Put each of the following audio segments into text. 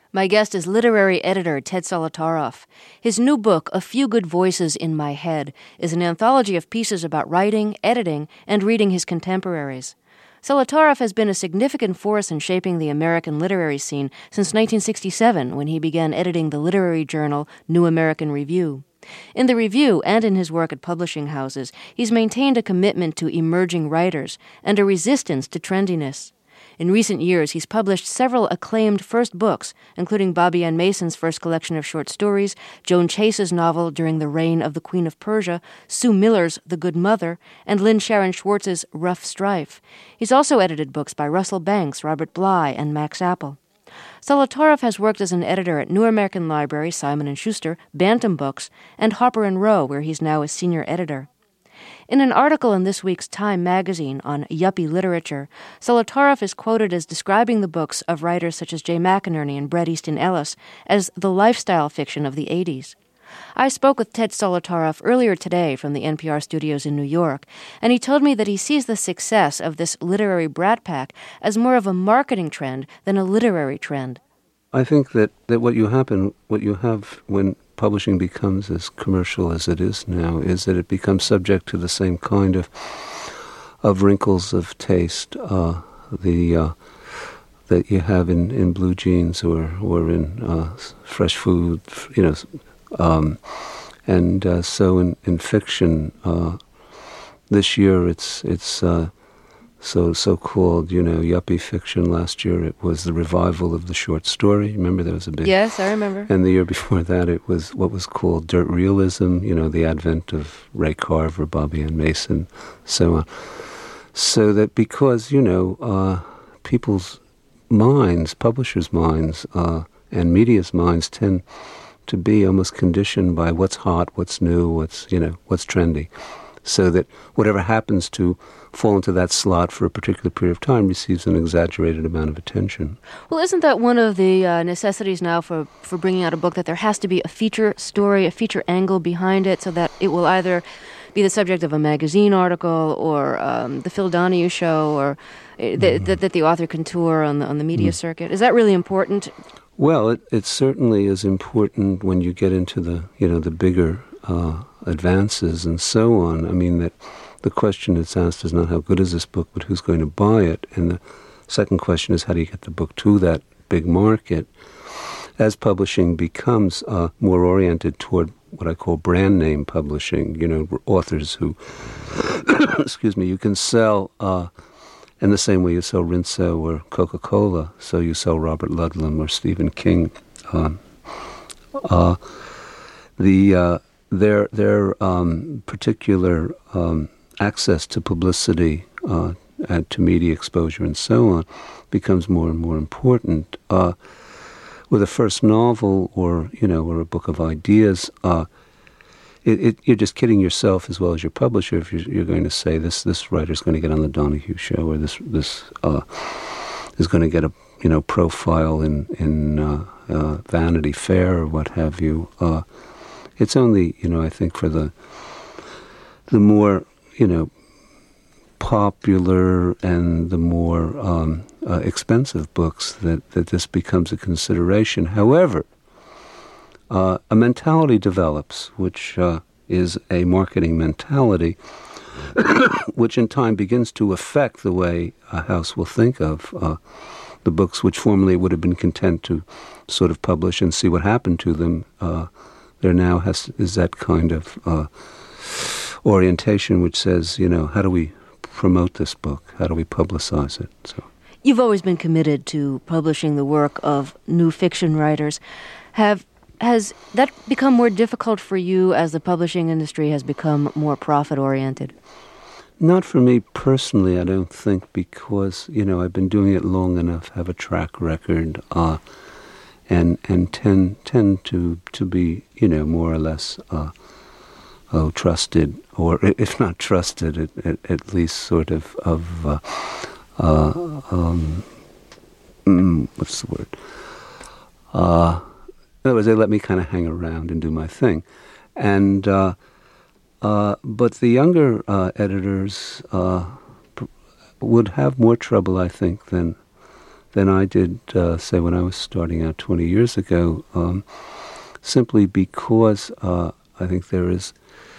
My guest is literary editor Ted Solotaroff. His new book, A Few Good Voices in My Head, is an anthology of pieces about writing, editing, and reading his contemporaries. Solotaroff has been a significant force in shaping the American literary scene since 1967, when he began editing the literary journal New American Review. In the Review and in his work at publishing houses, he's maintained a commitment to emerging writers and a resistance to trendiness. In recent years, he's published several acclaimed first books, including Bobby Ann Mason's first collection of short stories, Joan Chase's novel During the Reign of the Queen of Persia, Sue Miller's The Good Mother, and Lynn Sharon Schwartz's Rough Strife. He's also edited books by Russell Banks, Robert Bly, and Max Apple. Solotaroff has worked as an editor at New American Library, Simon & Schuster, Bantam Books, and Harper & Row, where he's now a senior editor. In an article in this week's Time magazine on yuppie literature, Solotaroff is quoted as describing the books of writers such as Jay McInerney and Bret Easton Ellis as the lifestyle fiction of the 80s. I spoke with Ted Solotaroff earlier today from the NPR studios in New York, and he told me that he sees the success of this literary brat pack as more of a marketing trend than a literary trend. I think that what you have when publishing becomes as commercial as it is now is that it becomes subject to the same kind of wrinkles of taste that you have in blue jeans or in fresh food, and so in fiction this year it's so-called, yuppie fiction. Last year it was the revival of the short story. Remember, there was a big... Yes, I remember. And the year before that it was what was called dirt realism, the advent of Ray Carver, Bobby Ann Mason, so on. So that because, people's minds, publishers' minds, and media's minds tend to be almost conditioned by what's hot, what's new, what's trendy. So that whatever happens to fall into that slot for a particular period of time receives an exaggerated amount of attention. Well, isn't that one of the necessities now for bringing out a book, that there has to be a feature story, a feature angle behind it, so that it will either be the subject of a magazine article or the Phil Donahue show, or that the author can tour on the media circuit? Is that really important? Well, it certainly is important when you get into the bigger advances and so on. I mean, that the question that's asked is not how good is this book, but who's going to buy it. And the second question is, how do you get the book to that big market? As publishing becomes more oriented toward what I call brand name publishing, authors who, you can sell in the same way you sell Rinso or Coca-Cola, so you sell Robert Ludlum or Stephen King. Their particular access to publicity and to media exposure and so on becomes more and more important. With a first novel or a book of ideas, you're just kidding yourself as well as your publisher if you're going to say this writer's going to get on the Donahue show, or this is going to get a profile in Vanity Fair or what have you. It's only, I think, for the more, popular and the more expensive books that this becomes a consideration. However, a mentality develops, which is a marketing mentality, which in time begins to affect the way a house will think of the books which formerly would have been content to sort of publish and see what happened to them. There now is that kind of orientation which says, how do we promote this book? How do we publicize it? So, you've always been committed to publishing the work of new fiction writers. Has that become more difficult for you as the publishing industry has become more profit-oriented? Not for me personally, I don't think, because, I've been doing it long enough, have a track record, and tend to be, more or less trusted, or if not trusted, at least sort of what's the word? In other words, they let me kind of hang around and do my thing, and but the younger editors would have more trouble, I think, than than I did, say, when I was starting out 20 years ago, simply because I think there is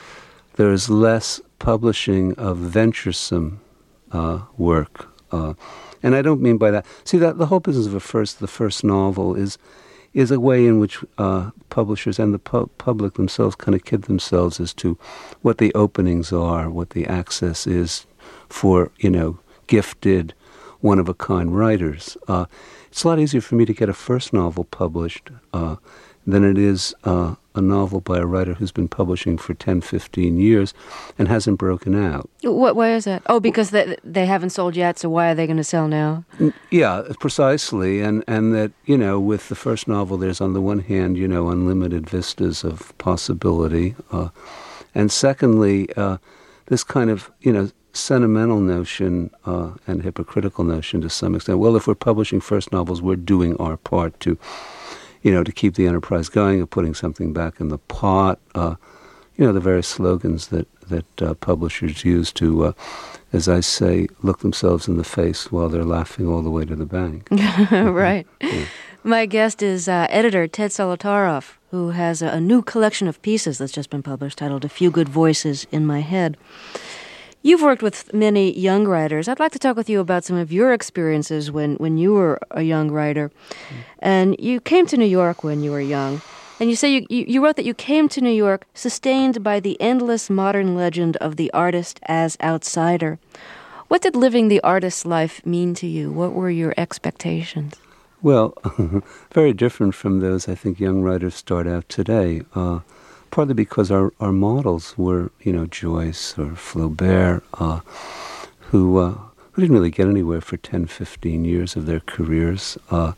less publishing of venturesome work. And I don't mean by that. See, that the whole business of the first novel is a way in which publishers and the public themselves kind of kid themselves as to what the openings are, what the access is for, gifted, one-of-a-kind writers. It's a lot easier for me to get a first novel published than it is a novel by a writer who's been publishing for 10, 15 years and hasn't broken out. Why is that? Oh, because they haven't sold yet, so why are they going to sell now? Yeah, precisely. And that, with the first novel, there's on the one hand, unlimited vistas of possibility. And secondly, this kind of, sentimental notion and hypocritical notion to some extent. Well, if we're publishing first novels, we're doing our part to keep the enterprise going, of putting something back in the pot. The various slogans that publishers use to, as I say, look themselves in the face while they're laughing all the way to the bank. Right. Yeah. My guest is editor Ted Solotaroff, who has a new collection of pieces that's just been published titled A Few Good Voices in My Head. You've worked with many young writers. I'd like to talk with you about some of your experiences when you were a young writer. And you came to New York when you were young. And you say you wrote that you came to New York sustained by the endless modern legend of the artist as outsider. What did living the artist's life mean to you? What were your expectations? Well, very different from those I think young writers start out today. Partly because our models were, Joyce or Flaubert, who didn't really get anywhere for 10, 15 years of their careers,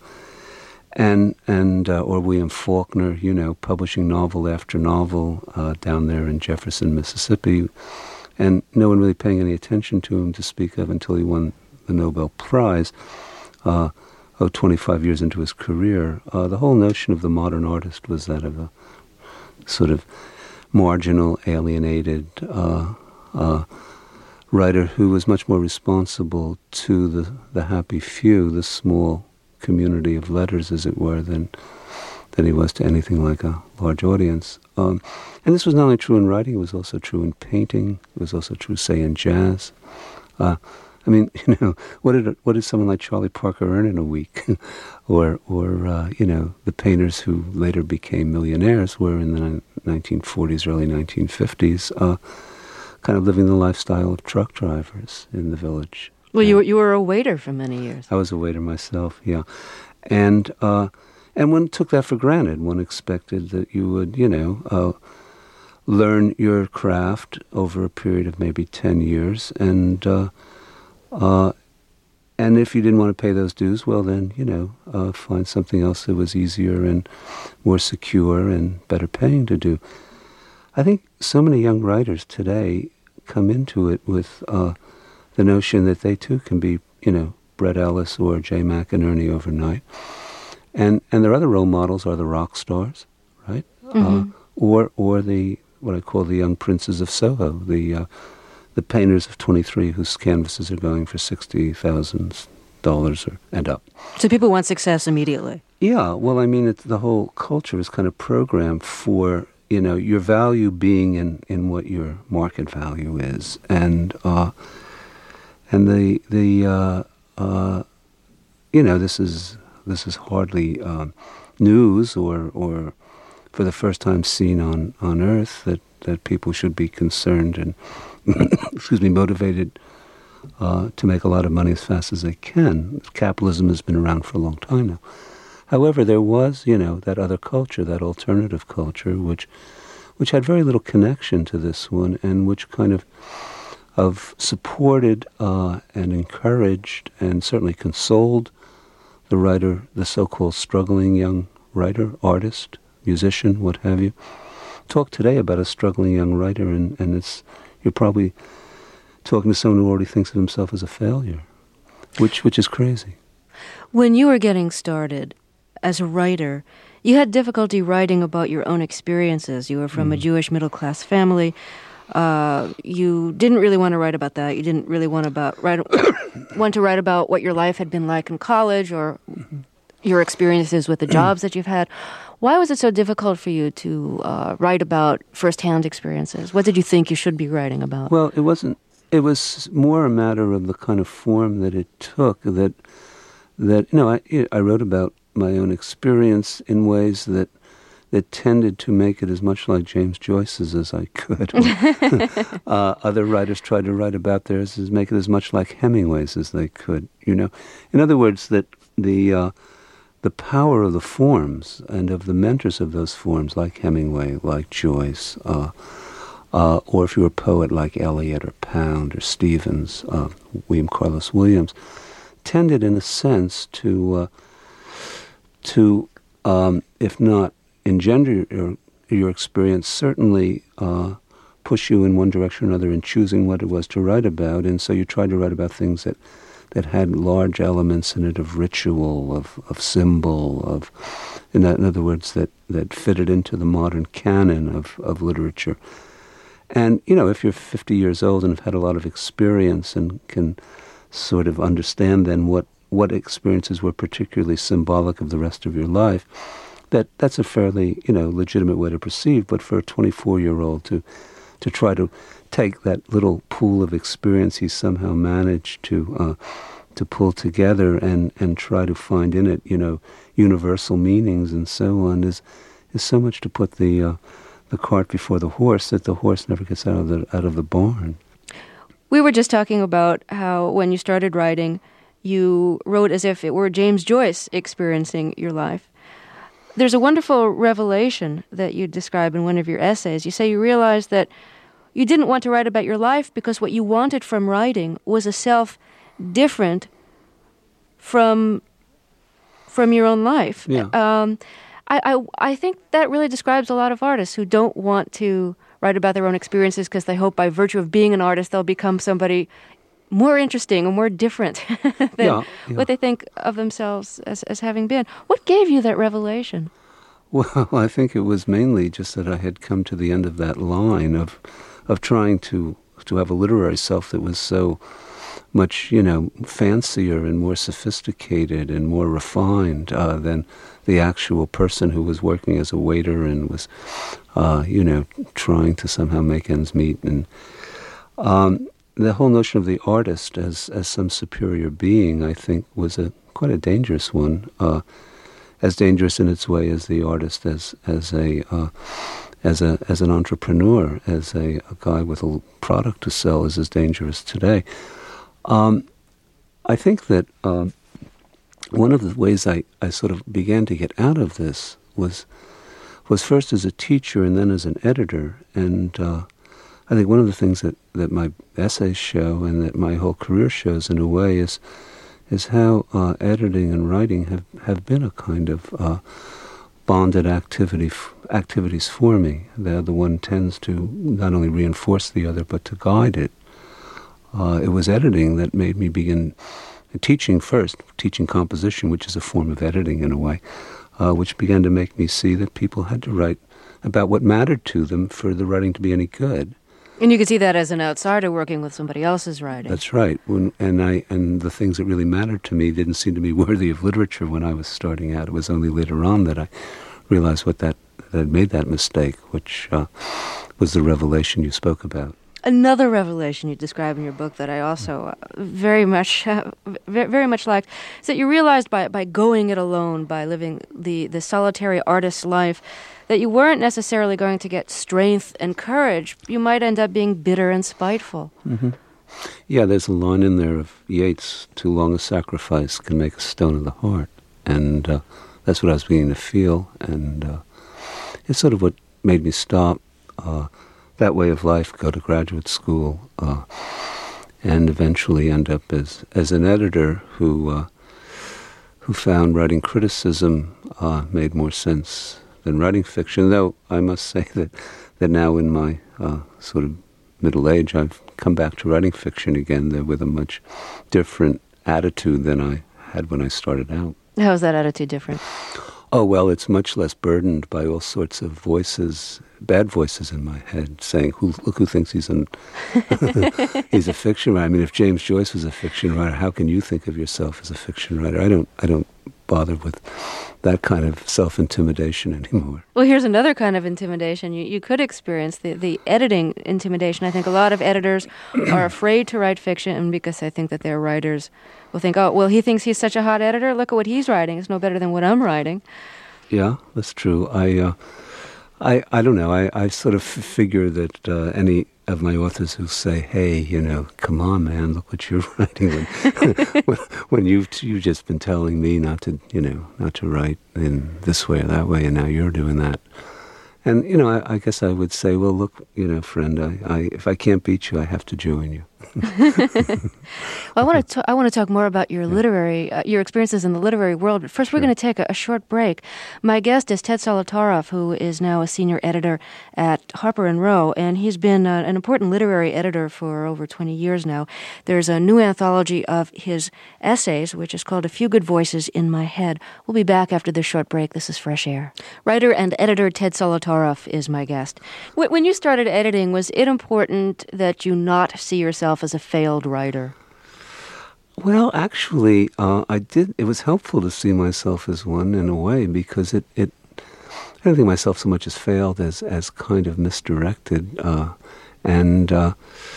and or William Faulkner, publishing novel after novel down there in Jefferson, Mississippi, and no one really paying any attention to him to speak of until he won the Nobel Prize, 25 years into his career. The whole notion of the modern artist was that of a sort of marginal, alienated writer who was much more responsible to the happy few, the small community of letters, as it were, than he was to anything like a large audience. And this was not only true in writing, it was also true in painting, it was also true, say, in jazz. What did someone like Charlie Parker earn in a week? or the painters who later became millionaires were in the 1940s, early 1950s, kind of living the lifestyle of truck drivers in the village. Well, you were a waiter for many years. I was a waiter myself, yeah. And one took that for granted. One expected that you would, learn your craft over a period of maybe 10 years, and if you didn't want to pay those dues, well then, find something else that was easier and more secure and better paying to do. I think so many young writers today come into it with the notion that they too can be, Bret Ellis or Jay McInerney overnight. And their other role models are the rock stars, right? Mm-hmm. Or the, what I call the young princes of Soho, the painters of 23 whose canvases are going for $60,000 and up. So people want success immediately. Yeah, well, the whole culture is kind of programmed for, your value being in what your market value is, and this is hardly news or for the first time seen on Earth that people should be concerned and motivated to make a lot of money as fast as they can. Capitalism has been around for a long time now. However, there was, that other culture, that alternative culture, which had very little connection to this one, and which kind of supported and encouraged and certainly consoled the writer, the so-called struggling young writer, artist, musician, what have you. Talk today about a struggling young writer, and you're probably talking to someone who already thinks of himself as a failure, which is crazy. When you were getting started as a writer, you had difficulty writing about your own experiences. You were from a Jewish middle-class family. You didn't really want to write about that. You didn't really want to write about what your life had been like in college or your experiences with the jobs that you've had. Why was it so difficult for you to write about firsthand experiences? What did you think you should be writing about? Well, it wasn't. It was more a matter of the kind of form that it took. That I wrote about my own experience in ways that tended to make it as much like James Joyce's as I could. Other writers tried to write about theirs as make it as much like Hemingway's as they could. In other words, that the power of the forms and of the mentors of those forms, like Hemingway, like Joyce, or if you were a poet like Eliot or Pound or Stevens, William Carlos Williams, tended in a sense to if not engender your experience, certainly push you in one direction or another in choosing what it was to write about. And so you tried to write about things that had large elements in it of ritual, of symbol, in other words, that fitted into the modern canon of literature. And, if you're 50 years old and have had a lot of experience and can sort of understand then what experiences were particularly symbolic of the rest of your life, that's a fairly, legitimate way to proceed. But for a 24-year-old to try to take that little pool of experience he somehow managed to pull together and try to find in it, universal meanings and so on is so much to put the cart before the horse that the horse never gets out of the barn. We were just talking about how when you started writing, you wrote as if it were James Joyce experiencing your life. There's a wonderful revelation that you describe in one of your essays. You say you realized that you didn't want to write about your life because what you wanted from writing was a self different from your own life. Yeah. I think that really describes a lot of artists who don't want to write about their own experiences because they hope by virtue of being an artist they'll become somebody more interesting or more different than what they think of themselves as having been. What gave you that revelation? Well, I think it was mainly just that I had come to the end of that line of trying to have a literary self that was so much, fancier and more sophisticated and more refined than the actual person who was working as a waiter and was, trying to somehow make ends meet. And the whole notion of the artist as some superior being, I think, was quite a dangerous one, as dangerous in its way as the artist as an entrepreneur, as a guy with a product to sell is as dangerous today. I think that one of the ways I sort of began to get out of this was first as a teacher and then as an editor. And I think one of the things that my essays show and that my whole career shows in a way is how editing and writing have been a kind of bonded activities for me. The one tends to not only reinforce the other but to guide it. It was editing that made me begin teaching composition, which is a form of editing in a way, which began to make me see that people had to write about what mattered to them for the writing to be any good. And you could see that as an outsider working with somebody else's writing. That's right. And the things that really mattered to me didn't seem to be worthy of literature when I was starting out. It was only later on that I realized that I'd made that mistake, which was the revelation you spoke about. Another revelation you describe in your book that I also very much liked is that you realized by going it alone, by living the solitary artist's life, that you weren't necessarily going to get strength and courage. You might end up being bitter and spiteful. Mm-hmm. Yeah, there's a line in there of Yeats, too long a sacrifice can make a stone of the heart. And that's what I was beginning to feel. And it's sort of what made me stop that way of life, go to graduate school, and eventually end up as an editor who found writing criticism made more sense than writing fiction. Though I must say that now in my sort of middle age, I've come back to writing fiction again with a much different attitude than I had when I started out. How is that attitude different? Oh, well, it's much less burdened by all sorts of voices, bad voices in my head saying, look who thinks he's he's a fiction writer. I mean, if James Joyce was a fiction writer, how can you think of yourself as a fiction writer? I don't bother with that kind of self-intimidation anymore. Well, here's another kind of intimidation. You could experience the editing intimidation. I think a lot of editors are afraid to write fiction because I think that their writers will think, oh, well, he thinks he's such a hot editor. Look at what he's writing. It's no better than what I'm writing. Yeah, that's true. I don't know. I sort of figure that any of my authors who say, hey, come on, man, look what you're writing. When you've just been telling me not to write in this way or that way, and now you're doing that. And, I guess I would say, well, look, friend, if I can't beat you, I have to join you. Well, I want to talk more about your your experiences in the literary world. But first, we're going to take a short break. My guest is Ted Solotaroff, who is now a senior editor at Harper & Row, and he's been an important literary editor for over 20 years now. There's a new anthology of his essays, which is called A Few Good Voices in My Head. We'll be back after this short break. This is Fresh Air. Writer and editor Ted Solotaroff is my guest. When you started editing, was it important that you not see yourself as a failed writer? Well, actually, I did. It was helpful to see myself as one in a way because I don't think myself so much as failed as kind of misdirected, and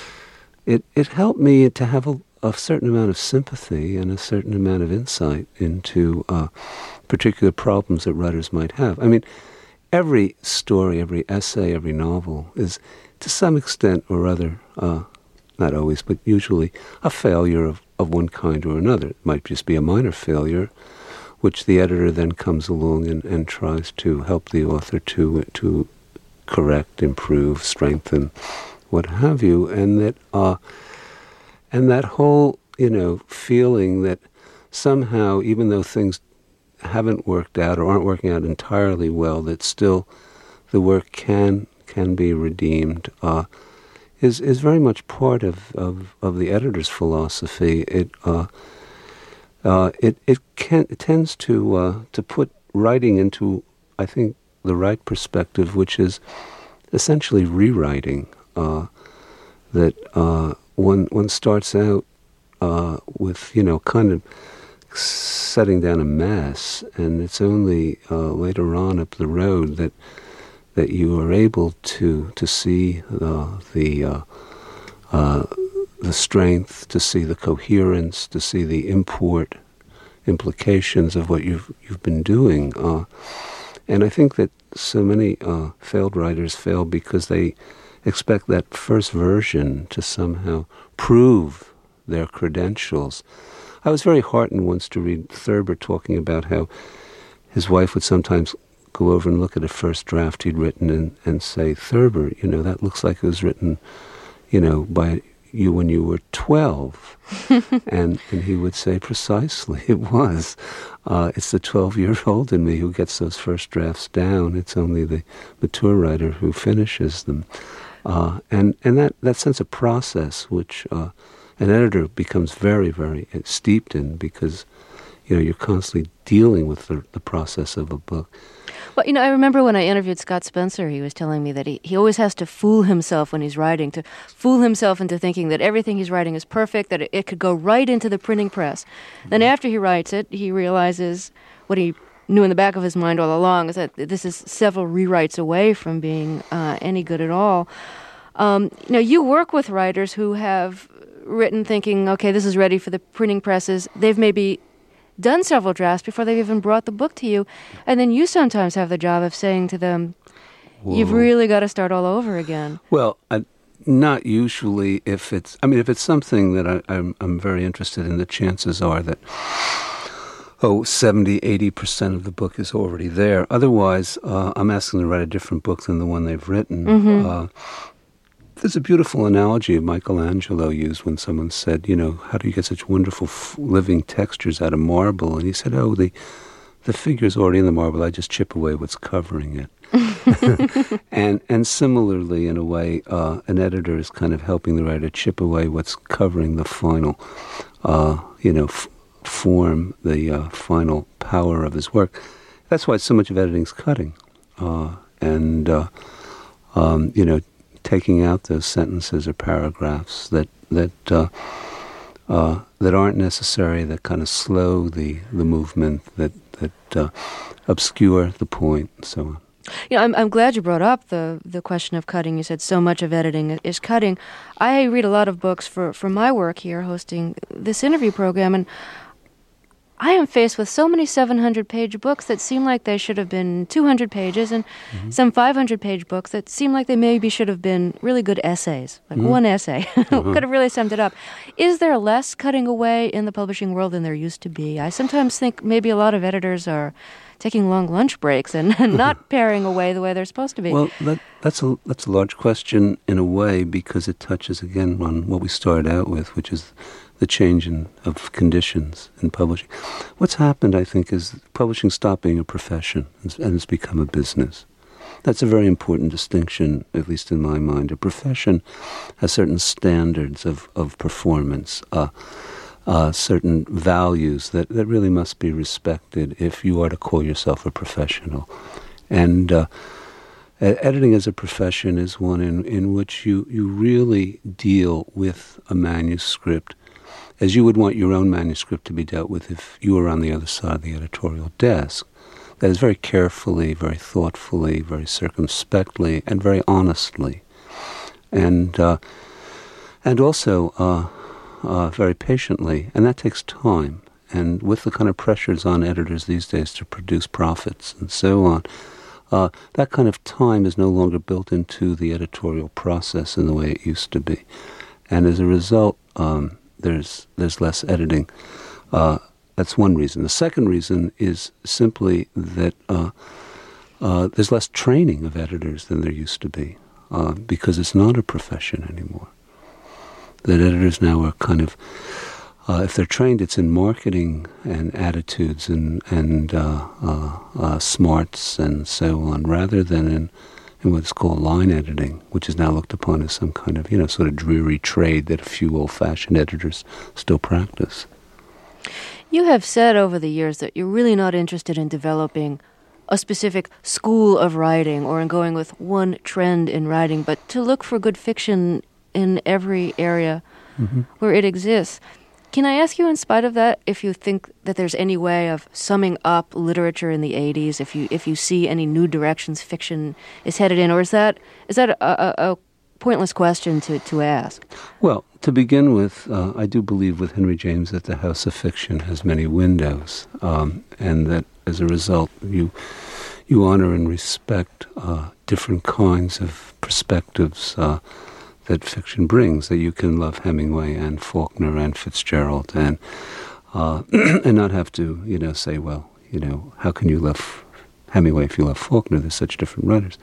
it helped me to have a certain amount of sympathy and a certain amount of insight into particular problems that writers might have. I mean, every story, every essay, every novel is, to some extent or other, not always, but usually, a failure of one kind or another. It might just be a minor failure, which the editor then comes along and tries to help the author to correct, improve, strengthen, what have you. And that whole, feeling that somehow, even though things haven't worked out or aren't working out entirely well, that still the work can be redeemed, is very much part of the editor's philosophy. It tends to put writing into, I think, the right perspective, which is essentially rewriting. That one starts out with kind of setting down a mess, and it's only later on up the road that you are able to see the strength, to see the coherence, to see the implications of what you've been doing. And I think that so many failed writers fail because they expect that first version to somehow prove their credentials. I was very heartened once to read Thurber talking about how his wife would sometimes go over and look at a first draft he'd written and say, Thurber, that looks like it was written, by you when you were 12. and he would say, precisely, it was. It's the 12-year-old in me who gets those first drafts down. It's only the mature writer who finishes them. And that sense of process, which an editor becomes very, very steeped in because, you're constantly dealing with the process of a book. Well, I remember when I interviewed Scott Spencer, he was telling me that he always has to fool himself when he's writing, to fool himself into thinking that everything he's writing is perfect, that it could go right into the printing press. Then after he writes it, he realizes what he knew in the back of his mind all along is that this is several rewrites away from being any good at all. You work with writers who have written thinking, okay, this is ready for the printing presses. They've maybe done several drafts before they've even brought the book to you. And then you sometimes have the job of saying to them, you've really got to start all over again. Well, not usually if it's something that I'm very interested in, the chances are that 70, 80% of the book is already there. Otherwise, I'm asking them to write a different book than the one they've written. Mm-hmm. There's a beautiful analogy Michelangelo used when someone said, how do you get such wonderful living textures out of marble? And he said, the figure's already in the marble. I just chip away what's covering it. and similarly, in a way, an editor is kind of helping the writer chip away what's covering the final, form, the final power of his work. that's why so much of editing's cutting, and taking out those sentences or paragraphs that aren't necessary, that kind of slow the movement, that obscure the point, and so on. I'm glad you brought up the question of cutting. You said so much of editing is cutting. I read a lot of books for my work here, hosting this interview program, and I am faced with so many 700-page books that seem like they should have been 200 pages, and some 500-page books that seem like they maybe should have been really good essays, like one essay. Could have really summed it up. Is there less cutting away in the publishing world than there used to be? I sometimes think maybe a lot of editors are taking long lunch breaks and not paring away the way they're supposed to be. Well, that's a large question in a way, because it touches again on what we started out with, which is the change of conditions in publishing. What's happened, I think, is publishing stopped being a profession and it's become a business. That's a very important distinction, at least in my mind. A profession has certain standards of performance, certain values that really must be respected if you are to call yourself a professional. And editing as a profession is one in which you really deal with a manuscript as you would want your own manuscript to be dealt with if you were on the other side of the editorial desk. That is very carefully, very thoughtfully, very circumspectly, and very honestly. And also very patiently, and that takes time. And with the kind of pressures on editors these days to produce profits and so on, that kind of time is no longer built into the editorial process in the way it used to be. And as a result, there's less editing. That's one reason. The second reason is simply that there's less training of editors than there used to be, because it's not a profession anymore. That editors now are kind of, if they're trained, it's in marketing and attitudes and smarts and so on, rather than in what's called line editing, which is now looked upon as some kind of, sort of dreary trade that a few old-fashioned editors still practice. You have said over the years that you're really not interested in developing a specific school of writing or in going with one trend in writing, but to look for good fiction in every area where it exists. Can I ask you, in spite of that, if you think that there's any way of summing up literature in the 80s, if you see any new directions fiction is headed in, or is that a pointless question to ask? Well, to begin with, I do believe with Henry James that the House of Fiction has many windows, and that as a result you honor and respect different kinds of perspectives that fiction brings, that you can love Hemingway and Faulkner and Fitzgerald and not have to, say, well, how can you love Hemingway if you love Faulkner? There's such different writers.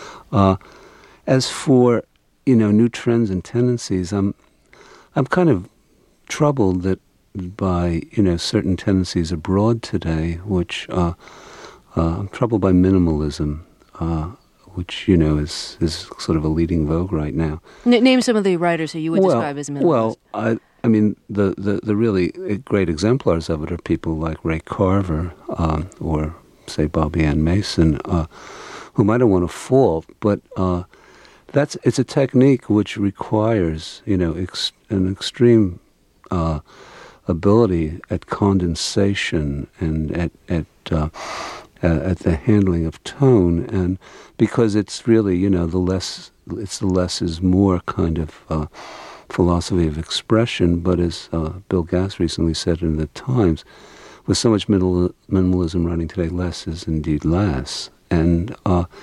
As for, new trends and tendencies, I'm kind of troubled that by, certain tendencies abroad today, which I'm troubled by minimalism, which, is sort of a leading vogue right now. Name some of the writers who you would describe as minimalist. Well, I mean, the really great exemplars of it are people like Ray Carver or, say, Bobby Ann Mason, whom I don't want to fault, but it's a technique which requires, an extreme ability at condensation and at the handling of tone, and because it's really, the less is more kind of philosophy of expression. But as Bill Gass recently said in the Times, with so much minimalism writing today, less is indeed less. And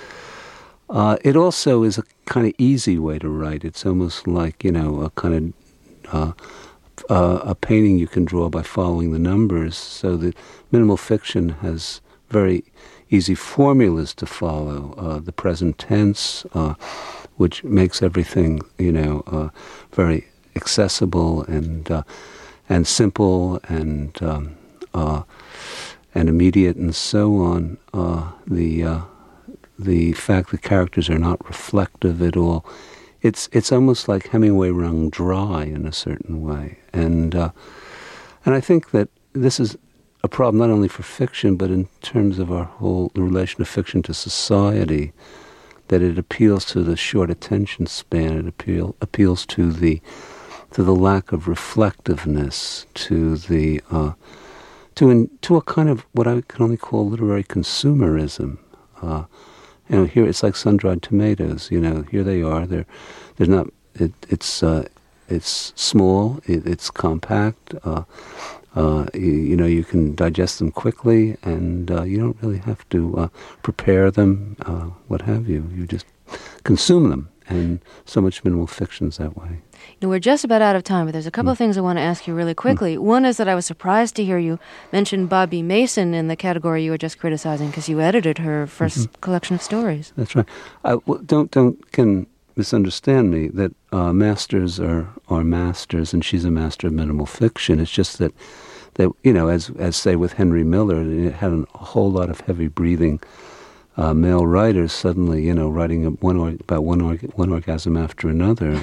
it also is a kind of easy way to write. It's almost like, a kind of a painting you can draw by following the numbers, so that minimal fiction has very easy formulas to follow. The present tense, which makes everything, very accessible and simple and immediate and so on. The fact that characters are not reflective at all, it's almost like Hemingway wrung dry in a certain way. And I think that this is a problem not only for fiction, but in terms of our whole relation of fiction to society, that it appeals to the short attention span. It appeals to the lack of reflectiveness, to a kind of what I can only call literary consumerism. Here it's like sun-dried tomatoes. Here they are. They're not. It's small. It's compact. You can digest them quickly, and you don't really have to prepare them, what have you. You just consume them, and so much minimal fiction's that way. We're just about out of time, but there's a couple of things I want to ask you really quickly. One is that I was surprised to hear you mention Bobby Mason in the category you were just criticizing, because you edited her first collection of stories. That's right. Don't misunderstand me, that masters are masters, and she's a master of minimal fiction. It's just that as say with Henry Miller, it had a whole lot of heavy breathing male writers suddenly, writing about one orgasm after another.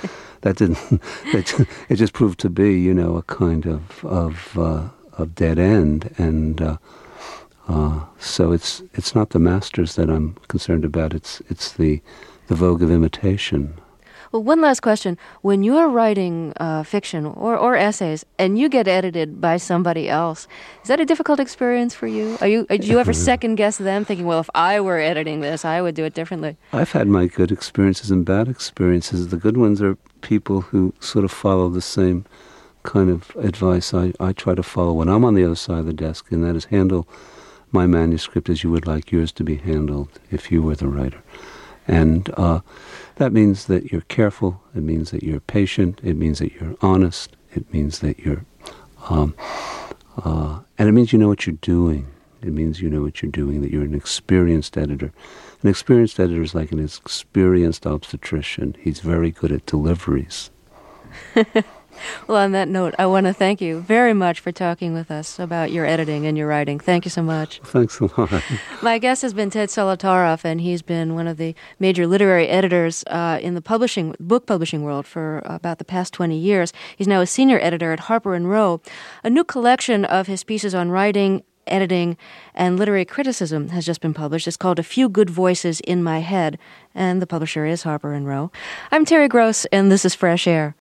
It just proved to be, a kind of dead end, and so it's not the masters that I'm concerned about. It's the vogue of imitation. Well, one last question. When you're writing fiction or essays and you get edited by somebody else, is that a difficult experience for you? Do you ever second-guess them, thinking, well, if I were editing this, I would do it differently? I've had my good experiences and bad experiences. The good ones are people who sort of follow the same kind of advice I try to follow when I'm on the other side of the desk, and that is handle my manuscript as you would like yours to be handled if you were the writer. And that means that you're careful. It means that you're patient. It means that you're honest. It means that you're, and it means you know what you're doing. It means you know what you're doing, that you're an experienced editor. An experienced editor is like an experienced obstetrician. He's very good at deliveries. Well, on that note, I want to thank you very much for talking with us about your editing and your writing. Thank you so much. Thanks a lot. My guest has been Ted Solotaroff, and he's been one of the major literary editors in the book publishing world for about the past 20 years. He's now a senior editor at Harper & Row. A new collection of his pieces on writing, editing, and literary criticism has just been published. It's called A Few Good Voices in My Head, and the publisher is Harper & Row. I'm Terry Gross, and this is Fresh Air.